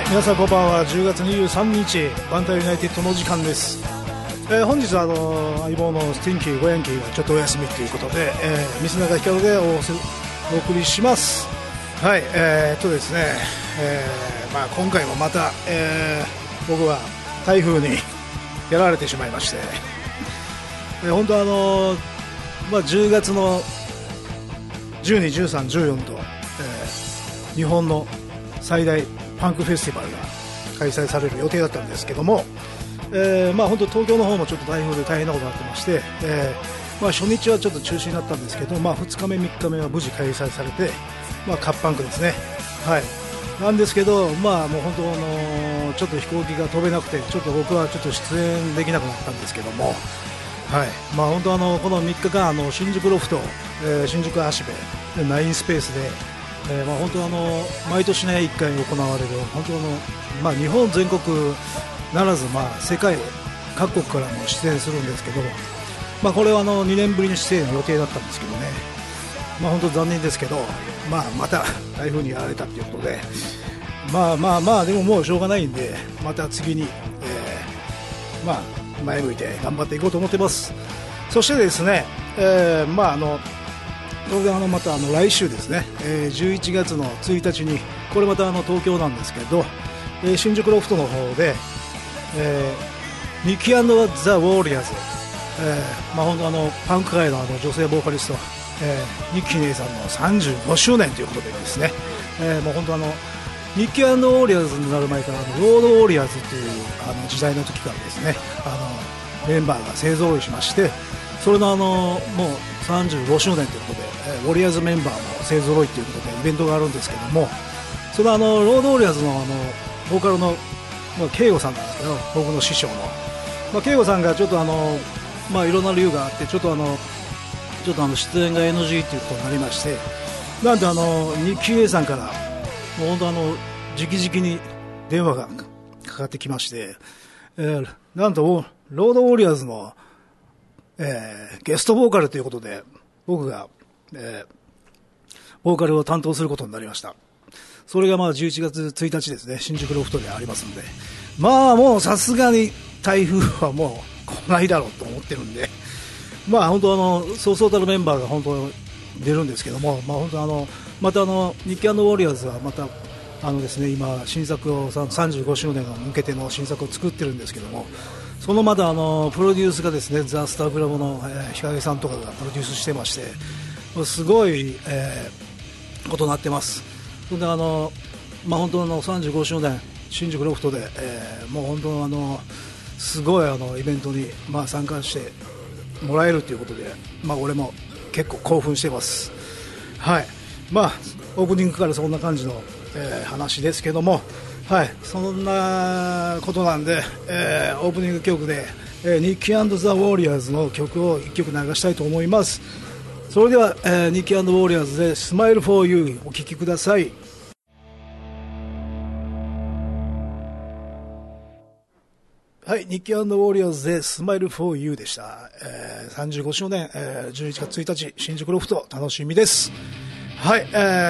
皆さんこんばんは。10月23日バンタイユナイテッドの時間です。本日は相棒のスティンキーゴヤンキーがちょっとお休みということで、ミスナガヒカルでお送りします。はい、ですね、今回もまた、僕は台風にやられてしまいまして、本当10月の12、13、14と、日本の最大パンクフェスティバルが開催される予定だったんですけども、本当東京の方もちょっと台風で大変なことになってまして、初日はちょっと中止になったんですけど、2日目3日目は無事開催されて、カッパンクですね、はい、なんですけど、もう本当ちょっと飛行機が飛べなくて、ちょっと僕はちょっと出演できなくなったんですけども、はい、本当この3日間新宿ロフト、新宿芦部ナインスペースで、本当毎年ね1回行われる本当日本全国ならず、世界各国からも出演するんですけど、これは2年ぶりの出演の予定だったんですけどね、本当残念ですけど、また台風にやられたということで、でももうしょうがないんで、また次に、前向いて頑張っていこうと思ってます。そしてですね、当然また来週ですね、11月の1日にこれまた東京なんですけど、新宿ロフトの方で、ニキ&ザ・ウォーリアーズ、本当パンク界の女性ボーカリスト、ニッキー姉さんの35周年ということでですね、もう本当ニッキー&ウォーリアーズになる前からロードウォーリアーズという時代の時からですね、メンバーが勢ぞろいしまして、それのもう35周年ということで、ウォリアーズメンバーも勢ぞろいということでイベントがあるんですけども、そのロードウォリアーズのボーカルの慶吾さんなんですけど、僕の師匠の慶吾さんがちょっといろんな理由があって、ちょっと出演が NG ということになりまして、なんでニッキー A さんからもう本当直々に電話がかかってきまして、なんとロードウォリアーズのゲストボーカルということで僕が、ボーカルを担当することになりました。それが11月1日ですね、新宿ロフトでありますので、もうさすがに台風はもう来ないだろうと思ってるんで、本当そうそうたるメンバーが本当出るんですけども、本当またニッキー&ウォリアーズはまたですね、今新作を35周年に向けての新作を作ってるんですけども、そのまだプロデュースがですね、ザ・スタークラブの、日陰さんとかがプロデュースしてまして、すごい、ことになってます。それで本当の35周年新宿ロフトで、もう本当すごいイベントに、参加してもらえるということで、俺も結構興奮してます。はい、オープニングからそんな感じの、話ですけども、はい、そんなことなんで、オープニング曲で、ニッキー&ザ・ウォーリアーズの曲を1曲流したいと思います。それでは、ニッキー&ウォーリアーズでスマイルフォーユーお聴きください。はい、ニッキー&ウォーリアーズでスマイルフォーユーでした。35周年、11月1日新宿ロフト楽しみです。はい、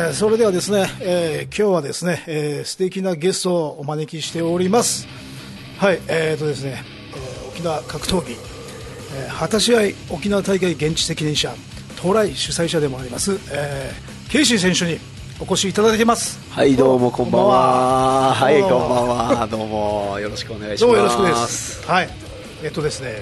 それではですね、今日はですね、素敵なゲストをお招きしております。はい、ですね、沖縄格闘技、果たし合い沖縄大会現地責任者トライ主催者でもあります、ケイシー選手にお越しいただいています。 はい、どうもこんばんは。はい、こんばんは。どうもよろしくお願いします。 どうもよろしくです。はい、ですね、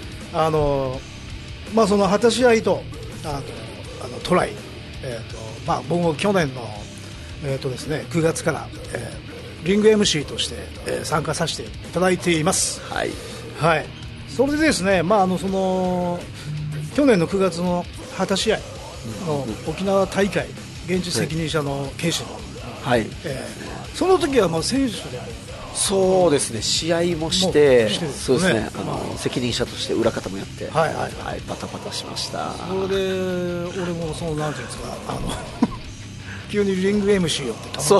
その果たし合いとトライ、僕も去年の、ですね、9月から、リング MC として、参加させていただいています。 はい、 はい、それでですね、その去年の9月の果たし合いの沖縄大会現地責任者のケイシの、 はい、 その時は選手でそうですね、試合もして、そうですね、責任者として裏方もやって、 はいはいはい、 バタバタしました。 それで俺もそのなんていうんですか、急にリング MC をってそう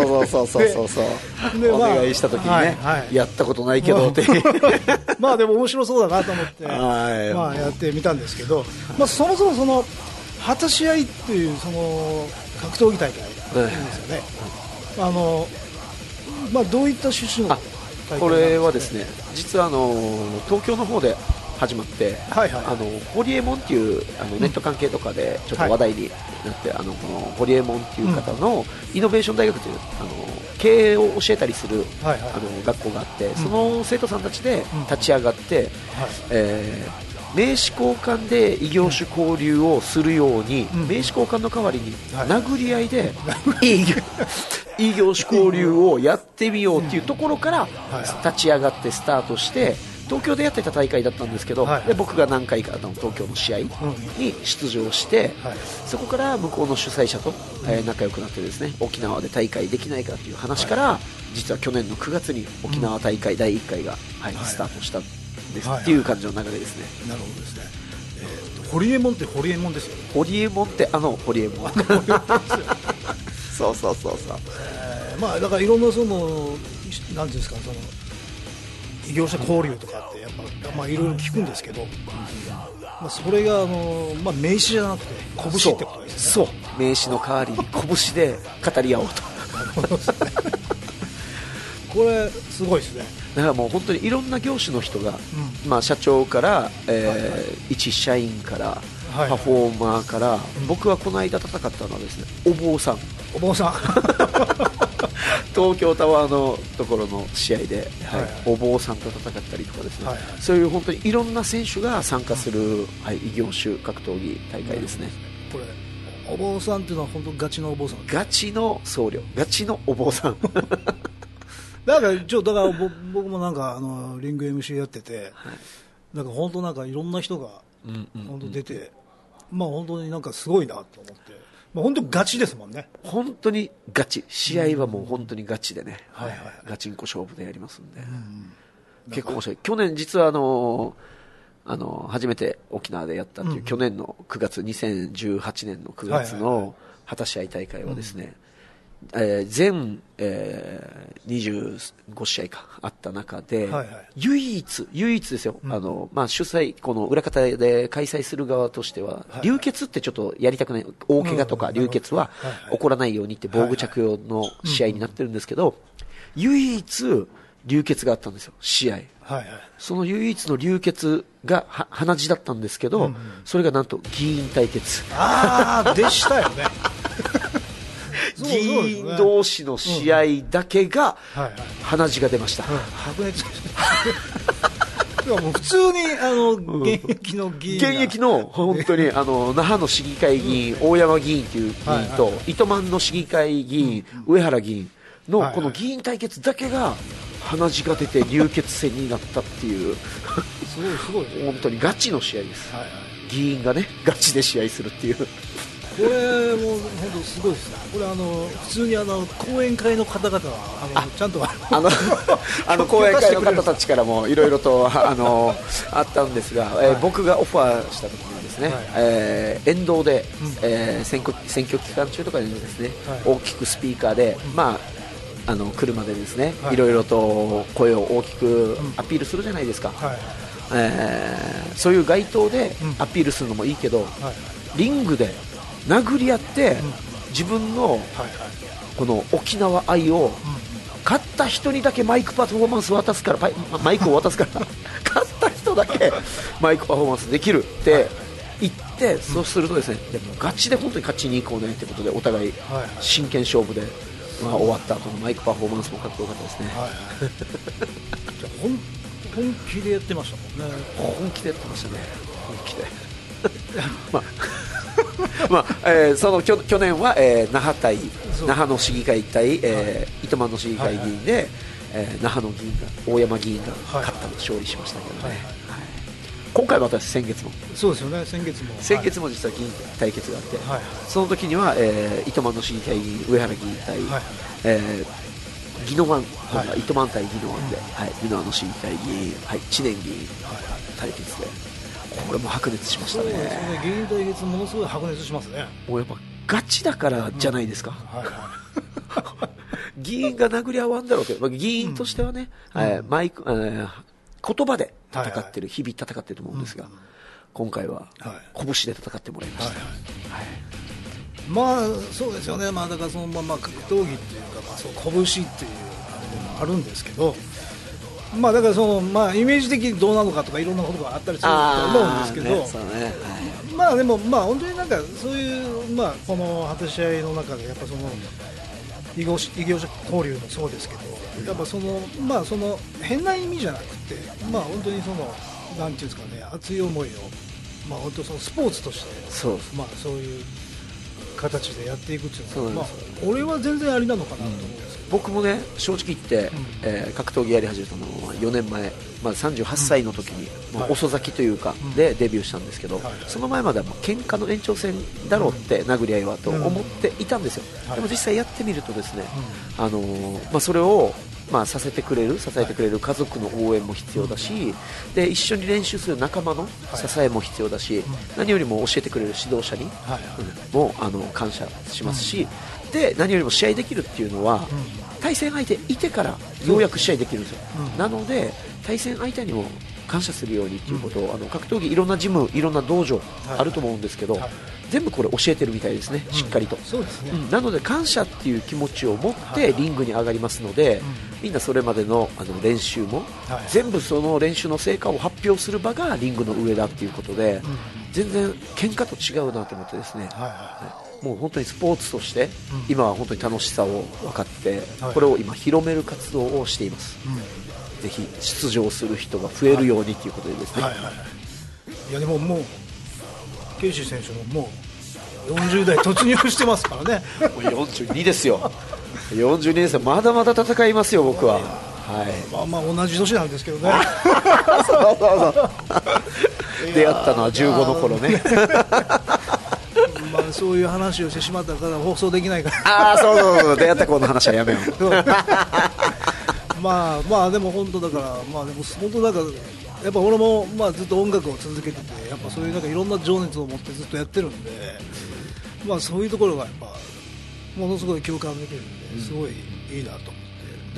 でお願いした時にね、やったことないけどってでも面白そうだなと思ってやってみたんですけど、そもそもその果たし合いっていうその格闘技大会なんですよね。 まあ、どういった趣旨の大会なんですかね。 これはですね、実は東京の方で始まって、 はいはい、 ホリエモンっていうネット関係とかでちょっと話題になって、このホリエモンっていう方のイノベーション大学という経営を教えたりする、学校があって、その生徒さんたちで立ち上がって、名刺交換で異業種交流をするように、名刺交換の代わりに殴り合いで異業種交流をやってみようっていうところから立ち上がってスタートして、東京でやってた大会だったんですけど、で僕が何回か東京の試合に出場して、そこから向こうの主催者と仲良くなってですね、沖縄で大会できないかという話から、実は去年の9月に沖縄大会第1回がスタートしたんですっていう感じの流れですね。 なるほどですね。ホリエモンってホリエモンですよね。 ホリエモンってホリエモンそうそうそうそう、 まあだからいろんなそのなんていうんですか、その異業者交流とかってやっぱまあいろいろ聞くんですけど、まあ、それがまあ、名刺じゃなくて拳ってことですね。 そう、名刺の代わりに拳で語り合おうとこれすごいですね。 だからもう本当にいろんな業種の人が、まあ、社長から、一社員からパフォーマーから、僕はこの間戦ったのはですね、お坊さん東京タワーのところの試合で、お坊さんと戦ったりとかですね、そういう本当にいろんな選手が参加する、異業種格闘技大会ですね。 これお坊さんっていうのは本当ガチのお坊さん、 ガチの僧侶、ガチのお坊さんだから僕もなんかリング MC やってて、なんか本当なんかいろんな人が本当出て、まあ本当になんかすごいなと思って、まあ、本当にガチですもんね。 本当にガチ、試合はもう本当にガチでね、ガチンコ勝負でやりますんで、結構面白い。去年実は初めて沖縄でやったっていう、去年の9月、2018年の9月の果たし合い大会はですね、全、25試合かあった中で、唯一ですよ、まあ、主催、この裏方で開催する側としては、流血ってちょっとやりたくない、大怪我とか流血は起こらないようにって防具着用の試合になってるんですけど、唯一流血があったんですよ、試合。その唯一の流血が鼻血だったんですけど、それがなんと議員対決。 でしたよね。 議員同士の試合だけが鼻血が出ました。 白熱もう普通に現役の議員、 現役の本当に那覇の市議会議員、大山議員という議員と、糸満の市議会議員、上原議員のこの議員対決だけが鼻血が出て流血戦になったっていうすごい本当にガチの試合です。議員がね、ガチで試合するっていう。 これも本当すごいですね。これ普通に講演会の方々はちゃんと講演会の方たちからもいろいろとあったんですが、僕がオファーした時にですね、沿道で、選挙期間中とかにですね、大きくスピーカーで、まあ車でですね、いろいろと声を大きくアピールするじゃないですか。そういう街頭でアピールするのもいいけど、リングで殴り合って自分のこの沖縄愛を勝った人にだけマイクパフォーマンス渡すから、マイクを渡すから勝った人だけマイクパフォーマンスできるって言って、そうするとですね、でもガチで本当に勝ちに行こうねってことでお互い真剣勝負で、まあ、終わった後のマイクパフォーマンスもかっこよかったですね。 本気でやってましたもんね。 本気でやってましたね。本気でまあその去年は、那覇の市議会対、糸満の市議会議員で、那覇の議員が、大山議員が勝利しましたけどね。今回は私、先月もそうですよね。先月も実は議員対決があって、その時には、糸満の市議会議員、上原議員対、宜野湾、糸満対宜野湾で、宜野湾の市議会議員、知念議員対決で、これも白熱しましたね。 議員対決ものすごい白熱しますね。 もうやっぱガチだからじゃないですか。議員が殴り合わんだろうけど、議員としてはね、言葉で戦ってる、日々戦ってると思うんですが、今回は拳で戦ってもらいました。 まあそうですよね。まあだからその格闘技っていうか、そう拳っていうもあるんですけど、まあ、だからその、まあ、イメージ的にどうなのかとかいろんなことがあったりすると思うんですけど、まあでも、まあ、本当になんかそういう、まあ、この果てし合いの中でやっぱその異業種交流もそうですけど、やっぱその、まあ、その変な意味じゃなくて、まあ、本当にそのなんていうんですかね、熱い思いを、まあ、本当そのスポーツとしてまあ、そういう形でやっていくっていうのは、まあ、俺は全然ありなのかなと思うんですけど、 僕もね正直言って、格闘技やり始めたのは4年前、まあ、38歳の時に、まあ、遅咲きというか、でデビューしたんですけど、その前まではもう喧嘩の延長戦だろうって、殴り合いはと思っていたんですよ。でも実際やってみるとですね、まあ、それをまあ、支えてくれる家族の応援も必要だし、で一緒に練習する仲間の支えも必要だし、何よりも教えてくれる指導者にも感謝しますし、で何よりも試合できるっていうのは、対戦相手いてからようやく試合できるんですよ。なので対戦相手にも感謝するようにということを、格闘技いろんなジム、いろんな道場あると思うんですけど、全部これ教えてるみたいですね、しっかりと。 そうですね。 なので感謝っていう気持ちを持ってリングに上がりますので、みんなそれまでの練習も、全部その練習の成果を発表する場がリングの上だっていうことで、全然喧嘩と違うなと思ってですね、もう本当にスポーツとして今は本当に楽しさを分かって、これを今広める活動をしています。ぜひ出場する人が増えるようにということでですね。 いやでももうケイシー選手ももう40代突入してますからね。 もう42ですよ。42ですよ。まだまだ戦いますよ僕は。 まあまあ同じ年なんですけどね。 出会ったのは15の頃ね。 まあそういう話をしてしまったから放送できないから。 そう出会った子の話はやめよう。 まあでも本当だから、まあでも本当だからやっぱ俺もまあずっと音楽を続けてて、やっぱそういうなんかいろんな情熱を持ってずっとやってるんで、まあそういうところがやっぱものすごい共感できるんで、すごいいいなと思って、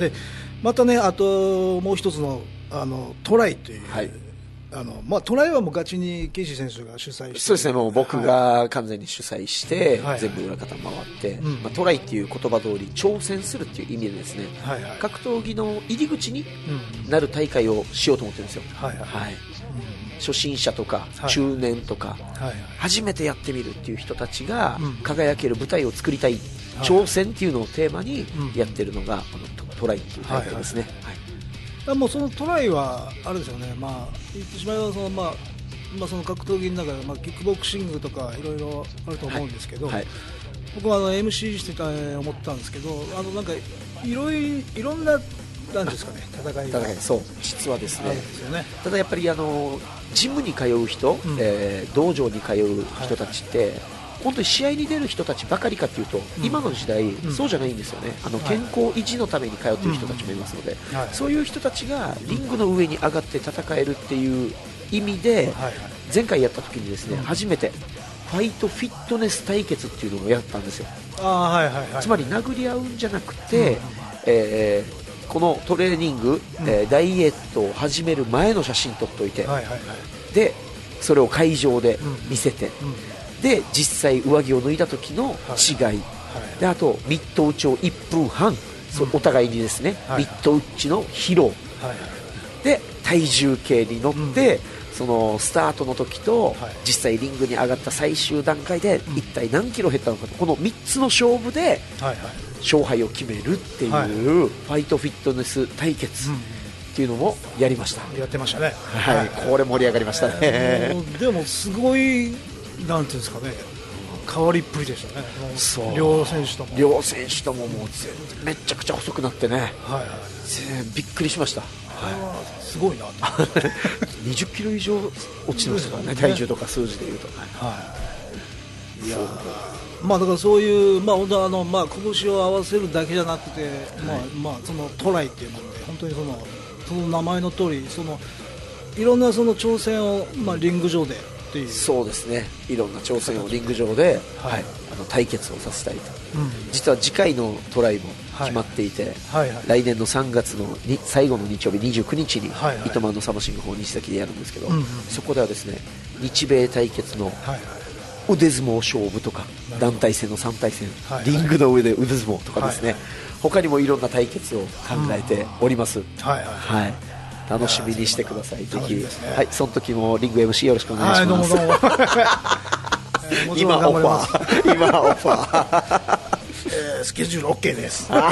でまたね、あともう一つのトライという、まあ、トライはもうガチにケイシー選手が主催して、 そうですね、もう僕が完全に主催して、全部裏方回って、まあ、トライっていう言葉通り挑戦するっていう意味でですね、格闘技の入り口になる大会をしようと思ってるんですよ。初心者とか中年とか、初めてやってみるっていう人たちが輝ける舞台を作りたい、挑戦っていうのをテーマにやってるのがトライっていう大会ですね。 もうそのトライはあれですよね、まあ、言ってしまえばその、まあ、その格闘技の中で、まあ、キックボクシングとかいろいろあると思うんですけど、僕はMC してた思ったんですけど、なんかいろんななんですかね、戦いがそう実はですね、ただやっぱりジムに通う人、道場に通う人たちって、本当に試合に出る人たちばかりかというと、今の時代、そうじゃないんですよね。健康維持のために通っている人たちもいますので、そういう人たちがリングの上に上がって戦えるっていう意味で、前回やった時にですね、初めてファイトフィットネス対決っていうのをやったんですよ。つまり殴り合うんじゃなくて、このトレーニング、ダイエットを始める前の写真撮っておいて、でそれを会場で見せて、で実際上着を脱いだ時の違い、であとミット打ちを1分半、お互いにですね、ミット打ちの披露、で体重計に乗って、そのスタートの時と実際リングに上がった最終段階で一体何キロ減ったのかと、この3つの勝負で勝敗を決めるっていうファイトフィットネス対決っていうのもやりました。 やってましたね。 これ盛り上がりましたね。 でもすごいなんていうんですかね、変わりっぷりでしたね。両選手とももうめちゃくちゃ細くなってね、びっくりしました。 すごいなと 20キロ以上落ちてましたからね、体重とか数字でいうと。 いやまあだからそういう、まあ本当まあ拳を合わせるだけじゃなくて、まあそのトライっていうもので、本当にその名前の通り、いろんなその挑戦を、まあリング上でっていう。 そうですね、いろんな挑戦をリング上で、対決をさせたいと。実は次回のトライも決まっていて、来年の3月の最後の日曜日29日に糸満のサマシング4西崎でやるんですけど、そこではですね、日米対決の腕相撲勝負とか団体戦の3対戦、リングの上で腕相撲とかですね、他にもいろんな対決を考えております。楽しみにしてください。ぜひ、その時もリング MC よろしくお願いします。どうも今オファースケジュール OK ですま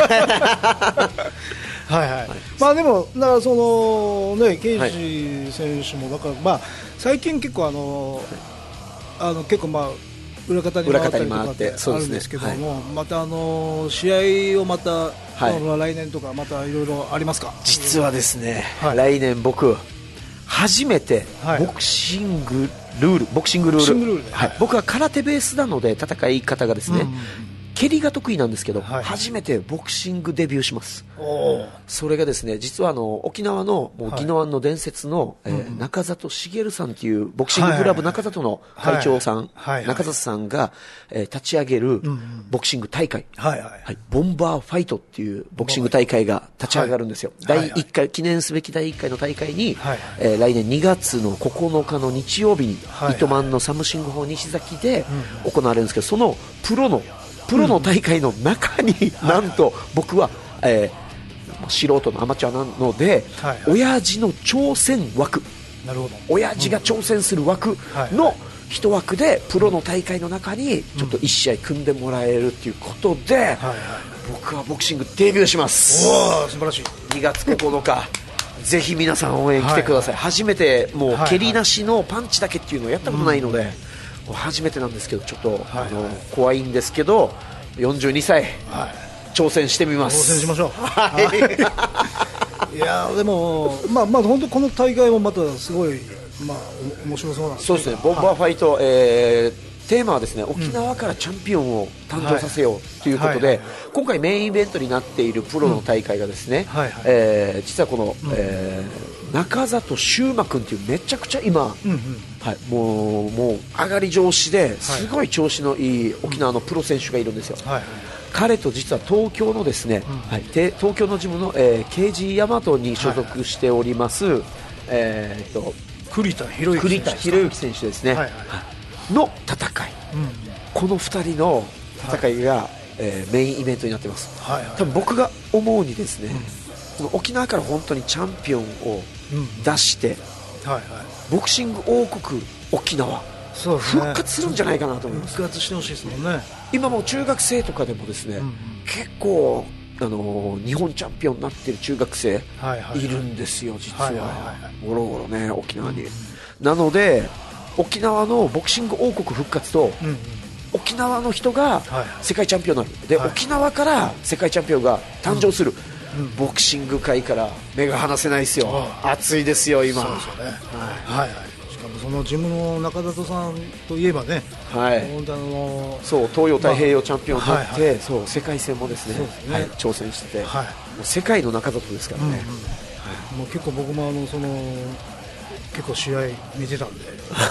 あでもだからそのねケイジ選手もだから最近結構結構裏方に回ったりとかってあるんですけども、また試合をまた来年とかまたいろいろありますか？ 実はですね、来年僕初めてボクシングルール、僕は空手ベースなので戦い方がですね、蹴りが得意なんですけど、初めてボクシングデビューします。それがですね、実は沖縄のもう宜野湾の伝説の、中里茂さんというボクシングクラブ中里の会長さん、中里さんが、立ち上げるボクシング大会、ボンバーファイトっていうボクシング大会が立ち上がるんですよ。第1回、記念すべき第1回の大会に、来年2月の9日の日曜日に、糸満のサムシングホー西崎で行われるんですけど、そのプロの大会の中に、なんと僕は、素人のアマチュアなので、親父の挑戦枠、親父が挑戦する枠の一枠でプロの大会の中にちょっと1試合組んでもらえるということで、僕はボクシングデビューします。 素晴らしい。 2月9日ぜひ皆さん応援来てください。初めてもう蹴りなしのパンチだけっていうのをやったことないので、初めてなんですけど、ちょっと怖いんですけど、42歳、挑戦してみます。 挑戦しましょう。いやでも本当この大会もまたすごい面白そうなんです。 そうですね。ボンバーファイト、テーマはですね、沖縄からチャンピオンを誕生させようということで、今回メインイベントになっているプロの大会がですね、実はこの、中里修馬君というめちゃくちゃ今、もう上がり調子ですごい調子のいい沖縄のプロ選手がいるんですよ。彼と実は東京のですね、東京のジムの、KG ヤマトに所属しております、 栗田博之選手ですね、の戦い、この2人の戦いが、メインイベントになっています。多分僕が思うにですね、この沖縄から本当にチャンピオンを出して、ボクシング王国沖縄復活するんじゃないかなと思います。 復活してほしいですもんね。 今も中学生とかでもですね、結構日本チャンピオンになっている中学生いるんですよ、実はゴロゴロね、沖縄に。なので沖縄のボクシング王国復活と、沖縄の人が世界チャンピオンになる、で沖縄から世界チャンピオンが誕生する、ボクシング界から目が離せないですよ。熱いですよ今。 しかもそのジムの中里さんといえばね、 そう東洋太平洋チャンピオンになって、そう世界戦もですね、挑戦してて、もう世界の中里ですからね。 もう結構僕も結構試合見てたんで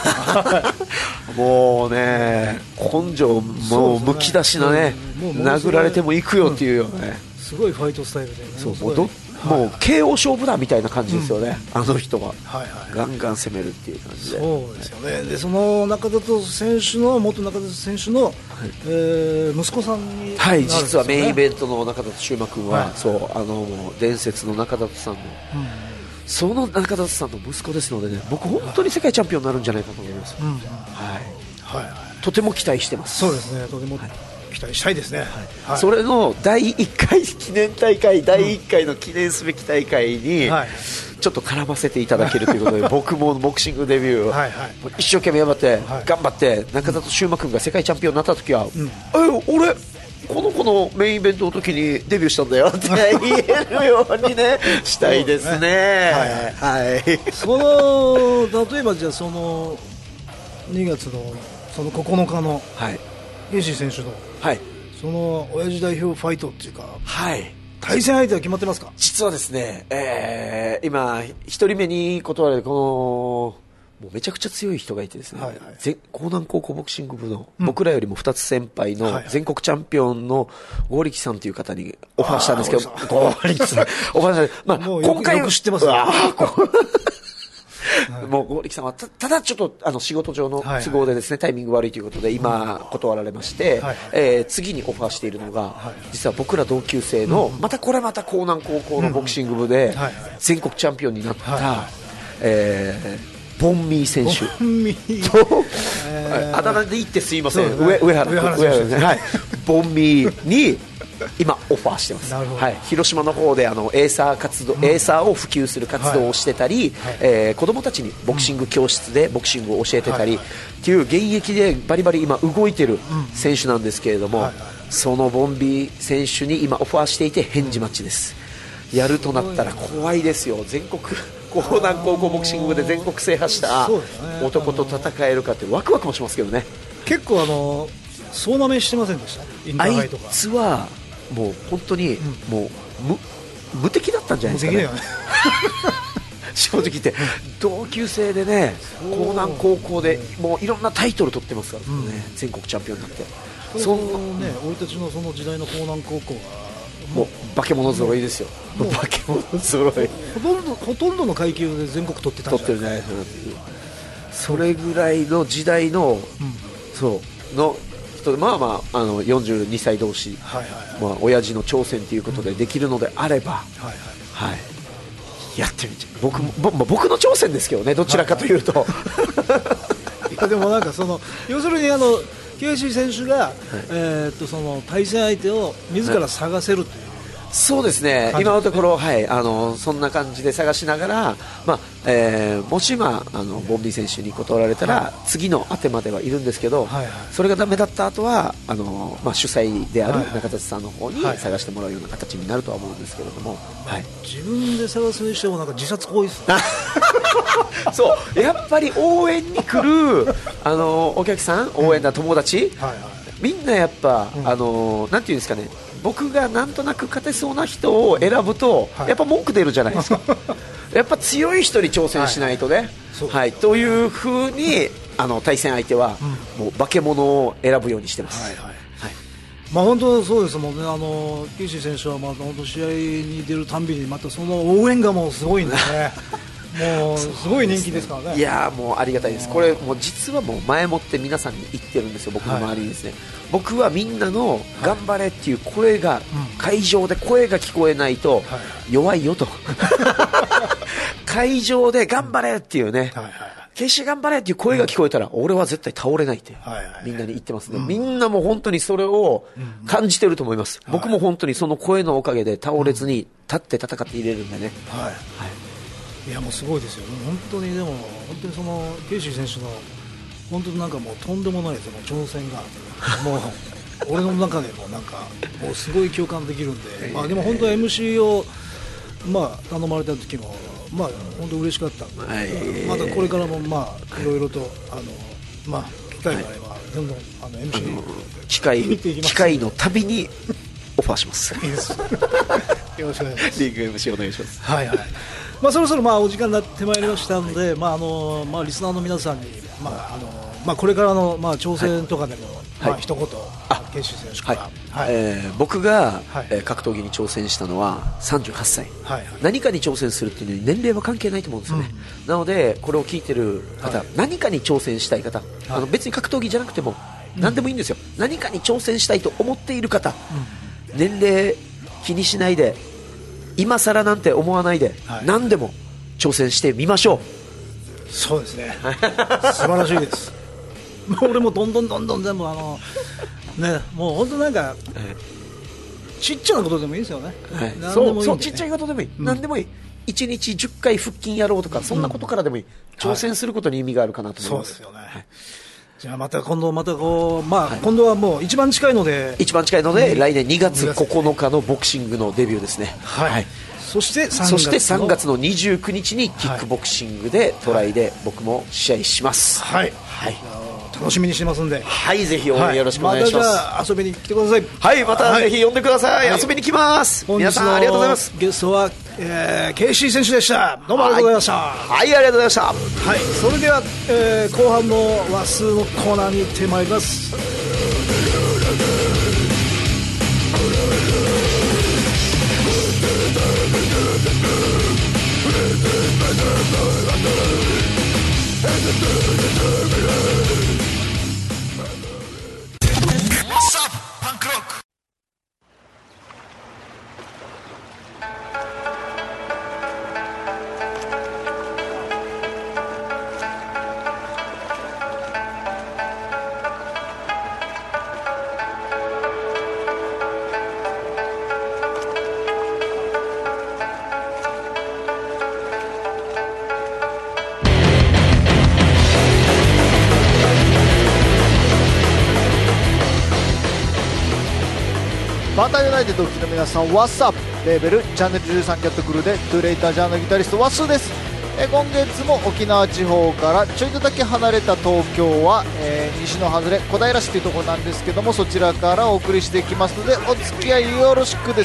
もうね、根性もうむき出しなね、殴られてもいくよっていうよね、すごいファイトスタイルでね、もう KO 勝負だみたいな感じですよね、あの人はガンガン攻めるっていう感じで。 そうですよね。でその中里選手の元中里選手の、息子さんに、 実はメインイベントの中里修馬君は、伝説の中里さんの、その中里さんの息子ですのでね、僕本当に世界チャンピオンになるんじゃないかと思います。とても期待してます。 そうですね、とても期待したいですね。 それの第1回記念大会、第1回の記念すべき大会にちょっと絡ませていただけるということで、僕もボクシングデビュー一生懸命頑張って中里修馬君が世界チャンピオンになった時は、俺この子のメインイベントの時にデビューしたんだよって言えるようにねしたいですね。 その例えばじゃあその2月のその9日のケイシー選手の、その親父代表ファイトっていうか、対戦相手は決まってますか？ 実はですね、今1人目に断られるこのもうめちゃくちゃ強い人がいてですね、江南高校ボクシング部の僕らよりも2つ先輩の全国チャンピオンの剛力さんという方にオファーしたんですけど、剛力さんオファーした、今回よく知ってますね。 もう力さんはただちょっと仕事上の都合でですね、タイミング悪いということで今断られまして、次にオファーしているのが、実は僕ら同級生の、また江南高校のボクシング部で全国チャンピオンになった、ボンミー選手と、あだ名で言ってすいません、上原選手、ボンミーに今オファーしてます。広島の方でエーサーを普及する活動をしてたり、子供たちにボクシング教室でボクシングを教えてたりっていう現役でバリバリ今動いてる選手なんですけれども、そのボンビー選手に今オファーしていて返事待ちです。やるとなったら怖いですよ。全国江南高校ボクシング部で全国制覇した男と戦えるかってワクワクもしますけどね。 結構総なめしてませんでした？ あいつはもう本当にもう無敵だったんじゃないですかね。正直言って同級生でね、江南高校でもういろんなタイトル取ってますからね、全国チャンピオンになって。 そのね、俺たちのその時代の江南高校はもう化け物揃いですよ。化け物揃い。 ほとんどの階級で全国取ってたんじゃないですか。 それぐらいの時代の、そうの人で、42歳同士、親父の挑戦ということでできるのであれば、やってみて。僕の挑戦ですけどね、どちらかというと。 いやでもなんか要するにケイシー選手が、その対戦相手を自ら探せるという、 そうですね、今のところ、そんな感じで探しながら、もしボンビー選手に断られたら、次の当てまではいるんですけど、それがダメだった後は主催である中立さんの方に探してもらうような形になるとは思うんですけれども、 自分で探すにしてもなんか自殺行為ですね。 そうやっぱり応援に来るお客さん、応援だ友達、みんなやっぱ、なんていうんですかね、僕がなんとなく勝てそうな人を選ぶと、やっぱ文句出るじゃないですか。やっぱ強い人に挑戦しないとね、というふうに対戦相手は、もう化け物を選ぶようにしてます。 本当そうですもんね。ケイシー選手は本当試合に出るたんびにまたその応援がもうすごいんですね。もうすごい人気ですからね。 いやもうありがたいです。これもう実はもう前もって皆さんに言ってるんですよ。僕の周りにですね、僕はみんなの頑張れっていう声が、会場で声が聞こえないと弱いよと。会場で頑張れっていうね、決して頑張れっていう声が聞こえたら、俺は絶対倒れないってみんなに言ってますね。みんなも本当にそれを感じてると思います。僕も本当にその声のおかげで倒れずに立って戦っていれるんでね。 いやもうすごいですよ。本当にでも本当にそのケイシー選手の本当になんかもうとんでもないですよ。挑戦がもう俺の中でもなんかもうすごい共感できるんで、でも本当 MC を頼まれた時も本当嬉しかったんで、またこれからもいろいろと機会があればどんどんMC 機会のたびにオファーします。 いいです。よろしくお願いします。 リーグ MC お願いします。 そろそろお時間になってまいりましたので、リスナーの皆さんにこれからの挑戦とかでも一言ケイシー選手から。 僕が格闘技に挑戦したのは38歳。何かに挑戦するっていうのに年齢は関係ないと思うんですよね。なのでこれを聞いてる方、何かに挑戦したい方、別に格闘技じゃなくても何でもいいんですよ。何かに挑戦したいと思っている方、年齢気にしないで、今更なんて思わないで、何でも挑戦してみましょう。そうですね。素晴らしいです。俺もどんどん全部もう本当なんかちっちゃなことでもいいですよね。 そうちっちゃいことでもいい。何でもいい。1日10回腹筋やろうとか、そんなことからでもいい。挑戦することに意味があるかなと思います。 そうですよね。じゃあ今度今度はもう一番近いので来年2月9日のボクシングのデビューですね。 そして 3月の29日にキックボクシングでトライで僕も試合します。 楽しみにしてますんで、 ぜひ応援よろしくお願いします。 またじゃあ遊びに来てください。 またぜひ呼んでください。遊びに来ます。皆さんありがとうございます。 ゲストはケイシー選手でした。どうもありがとうございました。 ありがとうございました。 それでは後半の話数のコーナーに行ってまいります。 バンダーユナイテッドを聴きの皆さん、What's up？ レーベルチャンネル13キャットクルーでトゥレイタージャーのギタリストワッスーです。今月も沖縄地方からちょいとだけ離れた東京は、西の外れ小平市というところなんですけども、そちらからお送りしていきますのでお付き合いよろしくです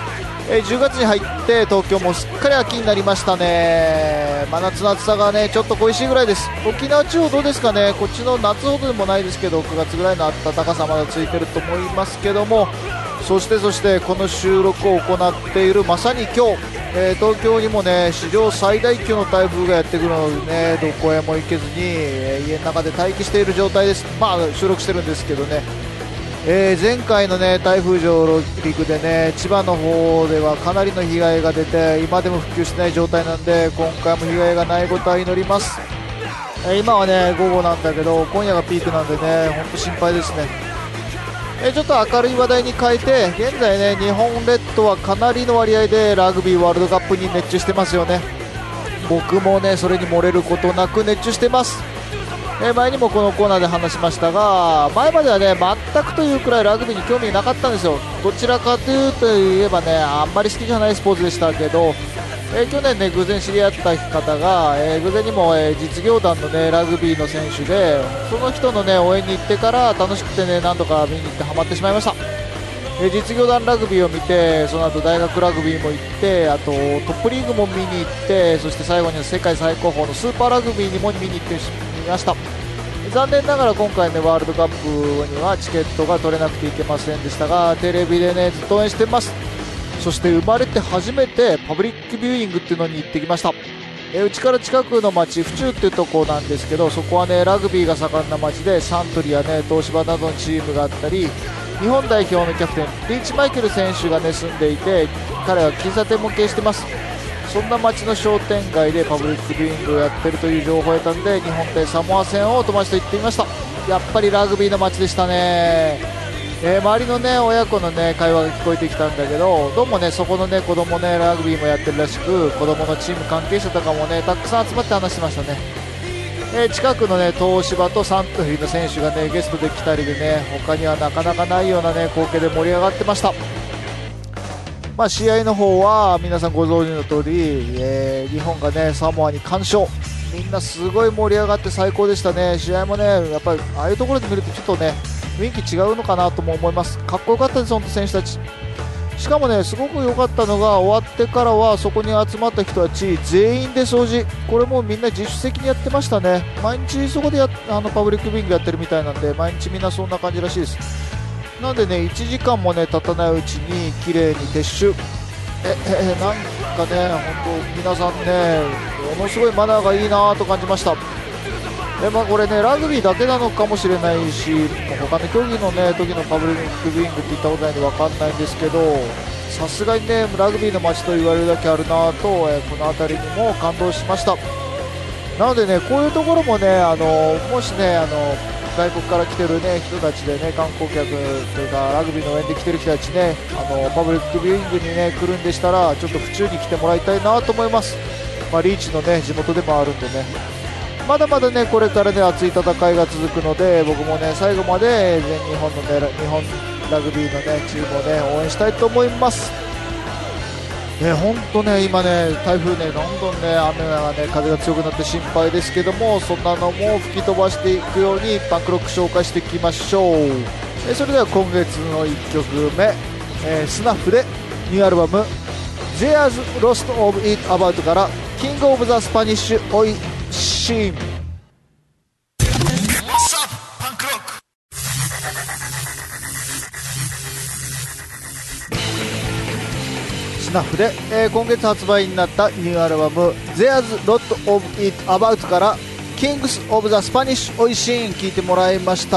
。10月に入って東京もすっかり秋になりましたね。真夏の暑さがねちょっと恋しいぐらいです。沖縄地方どうですかね。こっちの夏ほどでもないですけど9月ぐらいの暖かさまだついてると思いますけども、そしてこの収録を行っているまさに今日、東京にもね史上最大級の台風がやってくるのでね、どこへも行けずに、家の中で待機している状態です。収録してるんですけどね、前回のね台風上陸でね千葉の方ではかなりの被害が出て今でも復旧してない状態なんで、今回も被害がないことは祈ります。今はね午後なんだけど今夜がピークなんでね本当心配ですね。ちょっと明るい話題に変えて、現在ね日本列島はかなりの割合でラグビーワールドカップに熱中してますよね。僕もねそれに漏れることなく熱中してます。前にもこのコーナーで話しましたが、前まではね全くというくらいラグビーに興味なかったんですよ。どちらかというといえばねあんまり好きじゃないスポーツでしたけど、去年ね偶然知り合った方が、偶然にも、実業団のねラグビーの選手で、その人のね応援に行ってから楽しくてね何度か見に行ってハマってしまいました。実業団ラグビーを見て、その後大学ラグビーも行って、あとトップリーグも見に行って、そして最後に世界最高峰のスーパーラグビーにも見に行ってみました。残念ながら今回ねワールドカップにはチケットが取れなくていけませんでしたが、テレビでねずっと応援してます。そして生まれて初めてパブリックビューイングっていうのに行ってきました。うちから近くの町府中っていうところなんですけど、そこはねラグビーが盛んな町で、サントリーやね東芝などのチームがあったり、日本代表のキャプテンリーチマイケル選手がね住んでいて、彼は喫茶店も経営してます。そんな町の商店街でパブリックビューイングをやってるという情報を得たんで、日本対サモア戦を友達と行ってみました。やっぱりラグビーの街でしたね。周りのね親子のね会話が聞こえてきたんだけど、どうもねそこのね子供ねラグビーもやってるらしく、子供のチーム関係者とかもねたくさん集まって話してましたね。近くのね東芝とサントリーの選手がねゲストで来たりでね、他にはなかなかないようなね光景で盛り上がってました。試合の方は皆さんご存知の通り、日本がねサモアに完勝、みんなすごい盛り上がって最高でしたね。試合もねやっぱりああいうところで見るとちょっとね雰囲気違うのかなとも思います。かっこよかったです本当選手たち。しかもねすごく良かったのが、終わってからはそこに集まった人たち全員で掃除、これもみんな自主的にやってましたね。毎日そこでパブリックビューイングやってるみたいなんで、毎日みんなそんな感じらしいです。なんでね1時間もね経たないうちに綺麗に撤収。なんかね本当皆さんねものすごいマナーがいいなと感じました。これねラグビーだけなのかもしれないし、他の競技のね時のパブリックビューイングって言ったことないんで分かんないんですけど、さすがにねラグビーの街と言われるだけあるなと、この辺りにも感動しました。なのでねこういうところもねもしね外国から来てるね人たちでね、観光客というかラグビーの応援で来てる人たちね、パブリックビューイングにね来るんでしたら、ちょっと府中に来てもらいたいなと思います。リーチのね地元でもあるんでね、まだまだねこれからね熱い戦いが続くので、僕もね最後まで全日本のね日本ラグビーのねチームをね応援したいと思います。本当ね今ね台風ねどんどんね雨がね風が強くなって心配ですけども、そんなのも吹き飛ばしていくようにパンクロック紹介していきましょう。それでは今月の1曲目、スナフでニューアルバム There's Lost of It About からキングオブザスパニッシュオイシーン。スナフで、今月発売になったニューアルバム There's Lot of It About からKings of the Spanish Oisin 聴いてもらいました。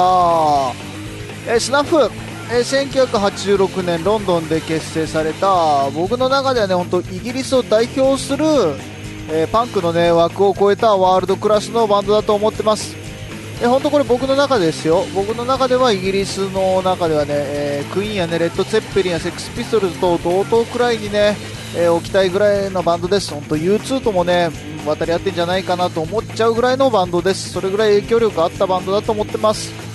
スナフ、1986年ロンドンで結成された、僕の中ではね本当イギリスを代表する、パンクのね枠を超えたワールドクラスのバンドだと思ってます。本当これ僕の中ですよ。僕の中ではイギリスの中ではね、クイーンやねレッド・ツェッペリンやセックス・ピストルズと同等くらいにね、置きたいぐらいのバンドです。本当 U2 ともね渡り合ってんじゃないかなと思っちゃうぐらいのバンドです。それぐらい影響力あったバンドだと思ってます。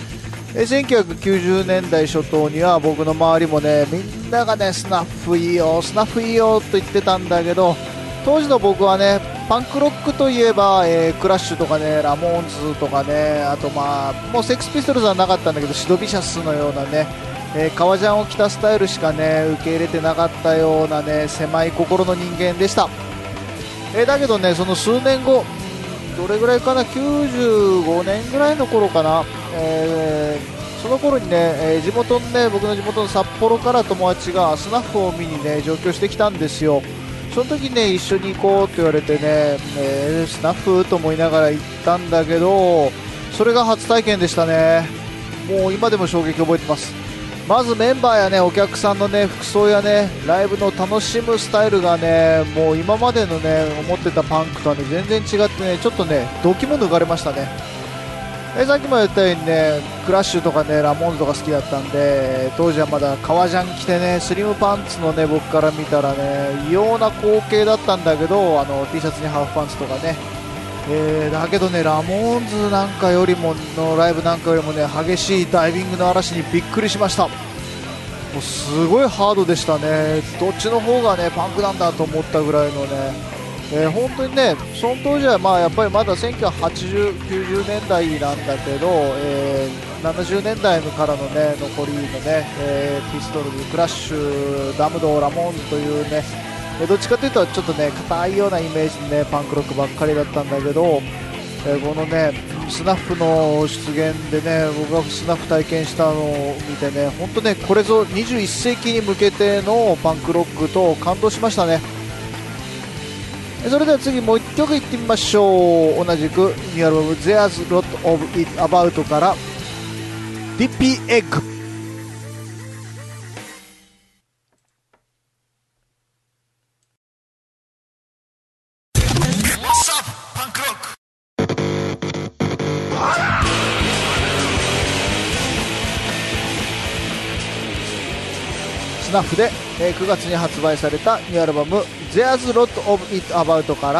1990年代初頭には僕の周りもねみんながねスナッフいいよスナッフいいよと言ってたんだけど、当時の僕はねパンクロックといえば、クラッシュとかねラモーンズとかね、あともうセックスピストルズはなかったんだけどシドビシャスのようなね、革ジャンを着たスタイルしかね受け入れてなかったようなね狭い心の人間でした。だけどねその数年後、どれぐらいかな、95年ぐらいの頃かな、その頃にね、僕の地元の札幌から友達がスナッフを見にね上京してきたんですよ。その時にね一緒に行こうって言われてね、スナッフと思いながら行ったんだけど、それが初体験でしたね。もう今でも衝撃を覚えてます。まずメンバーやねお客さんのね服装やねライブの楽しむスタイルがね、もう今までのね思ってたパンクとはね全然違ってね、ちょっとね動機も抜かれましたね。さっきも言ったようにねクラッシュとかねラモーンズとか好きだったんで、当時はまだ革ジャン着てねスリムパンツのね僕から見たらね異様な光景だったんだけど、T シャツにハーフパンツとかね、だけどねラモーンズなんかよりものライブなんかよりもね激しいダイビングの嵐にびっくりしました。もうすごいハードでしたね。どっちの方がねパンクなんだと思ったぐらいのね、本当にねその当時はやっぱりまだ1980、90年代なんだけど、70年代からのね残りのね、ピストルズ、クラッシュ、ダムド、ラモーンズというね、どっちかというとちょっとね硬いようなイメージでねパンクロックばっかりだったんだけど、このねスナッフの出現でね僕がスナッフ体験したのを見てね、本当ねこれぞ21世紀に向けてのパンクロックと感動しましたね。それでは次もう1曲いってみましょう。同じくニューアルバム There's Lot of It About からディッピーエッグ。スナッフで9月に発売されたニューアルバム There's Lot of It About から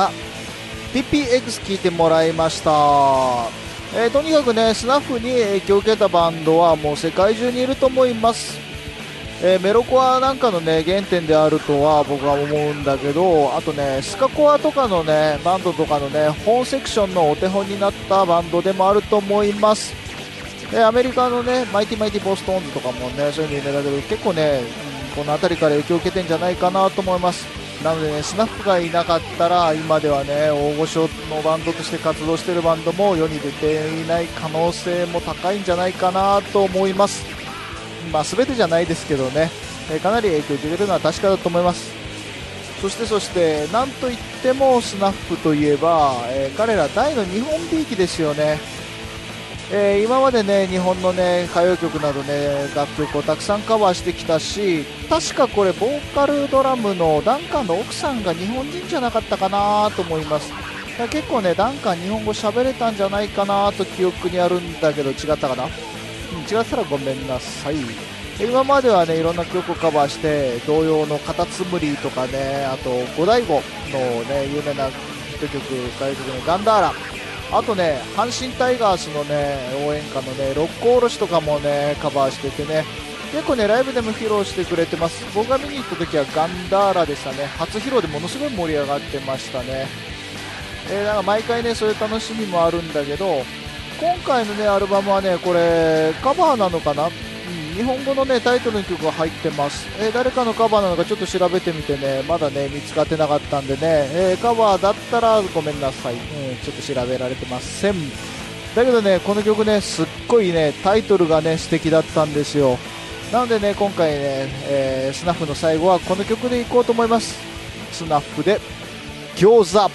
TPX 聴いてもらいました。とにかくねスナッフに影響を受けたバンドはもう世界中にいると思います。メロコアなんかのね原点であるとは僕は思うんだけど、あとねスカコアとかのねバンドとかのね本セクションのお手本になったバンドでもあると思います。アメリカのねマイティマイティボストーンズとかもねそういう風に狙ってる、結構ねこの辺りから影響を受けてんじゃないかなと思います。なのでねスナッフがいなかったら今ではね大御所のバンドとして活動しているバンドも世に出ていない可能性も高いんじゃないかなと思います。全てじゃないですけどね、かなり影響を受けているのは確かだと思います。そしてなんといってもスナッフといえば、彼ら大の日本びいきですよね。今までね日本のね歌謡曲などね楽曲をたくさんカバーしてきたし、確かこれボーカルドラムのダンカンの奥さんが日本人じゃなかったかなと思います。結構ねダンカン日本語喋れたんじゃないかなと記憶にあるんだけど違ったかな、違ったらごめんなさい。今まではねいろんな曲をカバーして同様のカタツムリとかね、あと五大悟のね有名なヒット曲歌謡曲のガンダーラ、あとね阪神タイガースのね応援歌のね六甲おろしとかもねカバーしててね、結構ねライブでも披露してくれてます。僕が見に行った時はガンダーラでしたね。初披露でものすごい盛り上がってましたね。なんか毎回ねそういう楽しみもあるんだけど、今回のねアルバムはねこれカバーなのかな、日本語のねタイトルの曲が入ってます。誰かのカバーなのかちょっと調べてみてね、まだね見つかってなかったんでね、カバーだったらごめんなさい、ちょっと調べられてません。だけどねこの曲ねすっごいねタイトルがね素敵だったんですよ。なのでね今回ね、スナッフの最後はこの曲でいこうと思います。スナッフで餃子。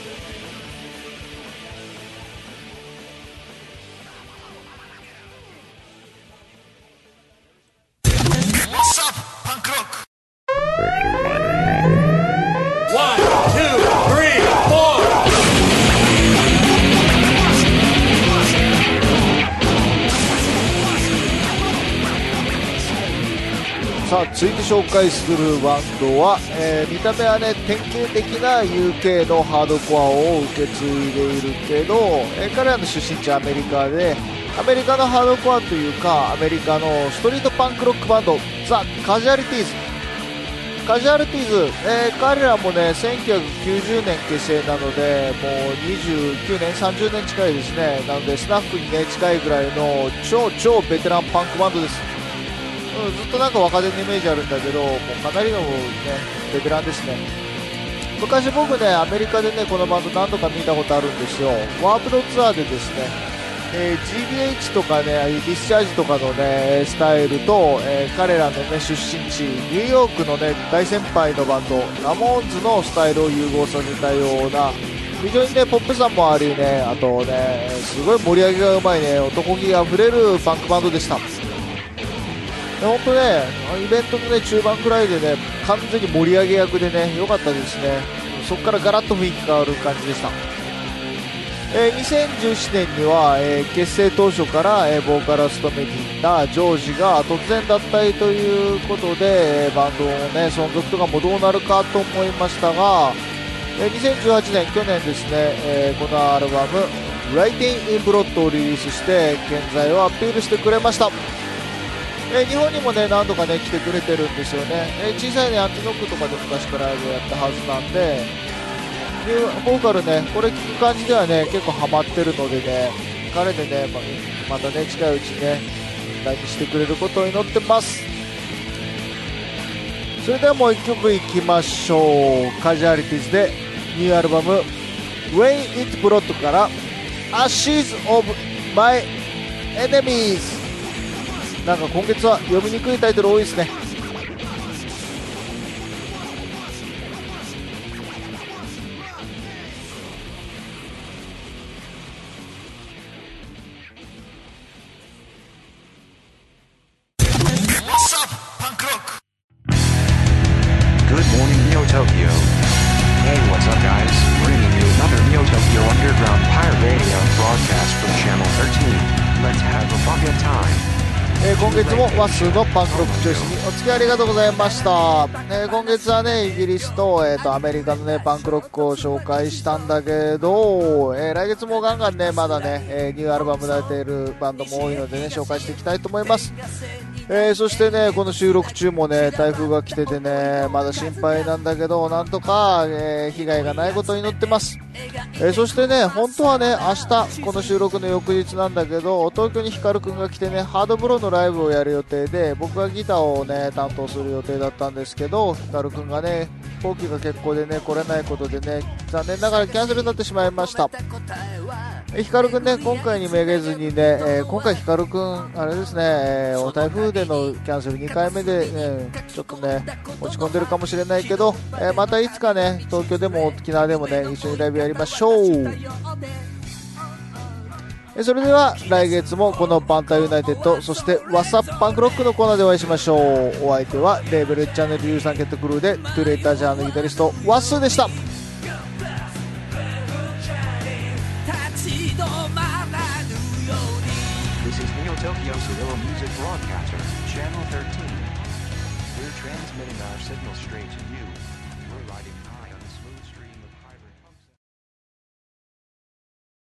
さあ続いて紹介するバンドは、見た目はね典型的な UK のハードコアを受け継いでいるけど、彼らの出身地アメリカでアメリカのハードコアというかアメリカのストリートパンクロックバンドザ・カジュアリティーズ、彼らもね1990年結成なのでもう29年30年近いですね。なのでスナックにね近いぐらいの超ベテランパンクバンドです。ずっとなんか若手のイメージあるんだけど、もうかなりの、ね、ベテランですね。昔僕ねアメリカでねこのバンド何度か見たことあるんですよ。ワープドツアーでですね、GBH とかねディスチャージとかのねスタイルと、彼らのね出身地ニューヨークのね大先輩のバンドラモーンズのスタイルを融合させたような非常にねポップさもありね、あとねすごい盛り上げがうまいね男気あふれるパンクバンドでした。本当ねイベントのね中盤くらいでね完全に盛り上げ役でね良かったですね。そこからガラッと雰囲気変わる感じでした。2017年には、結成当初から、ボーカルを務めていたジョージが突然脱退ということで、バンドの、ね、存続とかもどうなるかと思いましたが、2018年去年ですね、このアルバム「Writing in Blood」をリリースして現在をアピールしてくれました。日本にもね何度かね来てくれてるんですよね。小さいねアンチノックとかで昔からライブやったはずなんで、ボーカルねこれ聞く感じではね結構ハマってるのでね、彼でねまたね近いうちにね来日してくれることを祈ってます。それではもう1曲いきましょう。カジュアリティーズでニューアルバム When It Blood から Ashes of My Enemies。なんか今月は読みにくいタイトル多いですね。 Good morning, Neo Tokyo. Hey, what's up, guys? Bringing you another Neo Tokyo Underground Pirate Radio broadcast from Channel 13. Let's have a fun good time. 今月もワッスーのパンクロックチョイスにお付き合いありがとうございました。今月はねイギリスと、アメリカのねパンクロックを紹介したんだけど、来月もガンガンねまだね、ニューアルバム出ているバンドも多いのでね紹介していきたいと思います。そしてねこの収録中もね台風が来ててねまだ心配なんだけどなんとか、被害がないことを祈ってます。そしてね本当はね明日この収録の翌日なんだけど東京にヒカルくんが来てねハードブローのライブをやる予定で僕がギターをね担当する予定だったんですけど、ヒカルくんがね飛行機が欠航でね来れないことでね残念ながらキャンセルになってしまいました。ヒカルくんね今回にめげずにね、今回ヒカルくんあれですね、台風でのキャンセル2回目で、ね、ちょっとね落ち込んでるかもしれないけど、またいつかね東京でも沖縄でもね一緒にライブやりましょう。それでは来月もこのパンタユナイテッドそしてワッサップパンクロックのコーナーでお会いしましょう。お相手はレーベルチャンネル13ケットクルーでトゥレータージャーのギタリストワッスーでした。 This is Neo Tokyo Civil Music Broadcaster, Channel 13. We're transmitting our signal straight to you. We're riding high.